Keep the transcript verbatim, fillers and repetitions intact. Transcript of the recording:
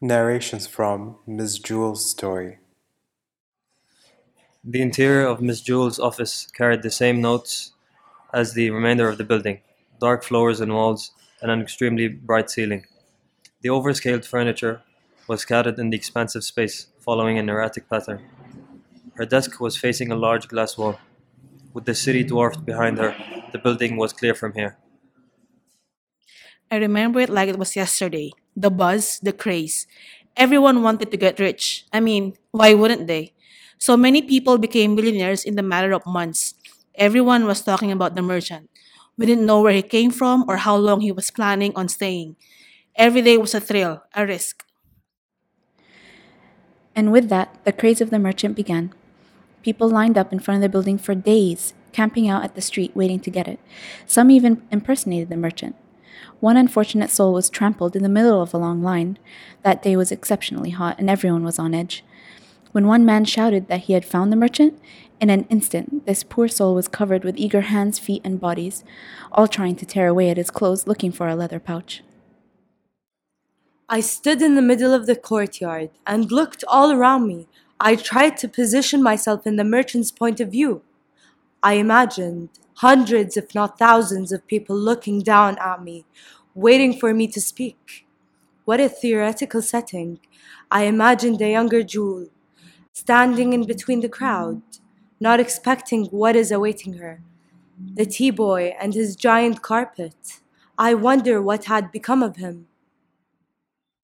Narrations from Miss Jewel's story. The interior of Miss Jewel's office carried the same notes as the remainder of the building: dark floors and walls, and an extremely bright ceiling. The overscaled furniture was scattered in the expansive space, following an erratic pattern. Her desk was facing a large glass wall. With the city dwarfed behind her, the building was clear from here. I remember it like it was yesterday. The buzz, the craze. Everyone wanted to get rich. I mean, why wouldn't they? So many people became millionaires in the matter of months. Everyone was talking about the merchant. We didn't know where he came from or how long he was planning on staying. Every day was a thrill, a risk. And with that, the craze of the merchant began. People lined up in front of the building for days, camping out at the street waiting to get it. Some even impersonated the merchant. One unfortunate soul was trampled in the middle of a long line. That day was exceptionally hot, and everyone was on edge. When one man shouted that he had found the merchant, in an instant this poor soul was covered with eager hands, feet, and bodies, all trying to tear away at his clothes looking for a leather pouch. I stood in the middle of the courtyard and looked all around me. I tried to position myself in the merchant's point of view. I imagined hundreds, if not thousands, of people looking down at me, waiting for me to speak. What a theoretical setting. I imagined a younger Jewel, standing in between the crowd, not expecting what is awaiting her. The tea boy and his giant carpet. I wonder what had become of him.